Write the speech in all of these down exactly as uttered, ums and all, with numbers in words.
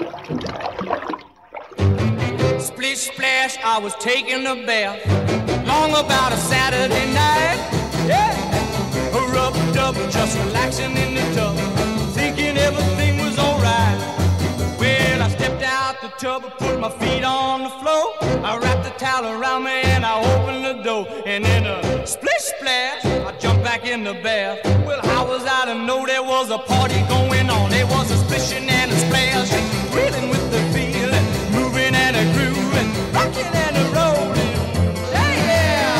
Splish splash, I was taking a bath, long about a Saturday night. Yeah, rubbed up, just relaxing in the tub, thinking everything was alright. Well, I stepped out the tub, put my feet on the floor, I wrapped the towel around me and I opened the door, and in a splish splash, I jumped back in the bath. Well, how was I to know there was a party going on? There was a splishing and a splash, reeling with the feeling, moving and a grooving, rocking and a rolling. Yeah, yeah.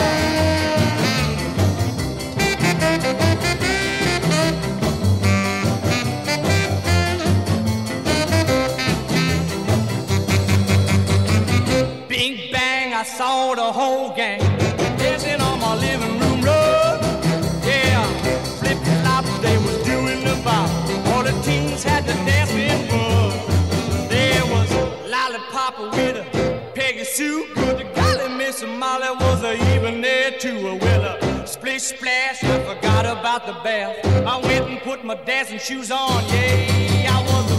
Bing bang, I saw the whole gang dancing on my living room rug. Yeah, flip flop, they was doing the bop. All the teens had to dance with bug. There was Lollipop with a Peggy Sue. Good to golly, Miss Molly was a even there too. Well, a splish splash, I forgot about the bath. I went and put my dancing shoes on. Yeah, I was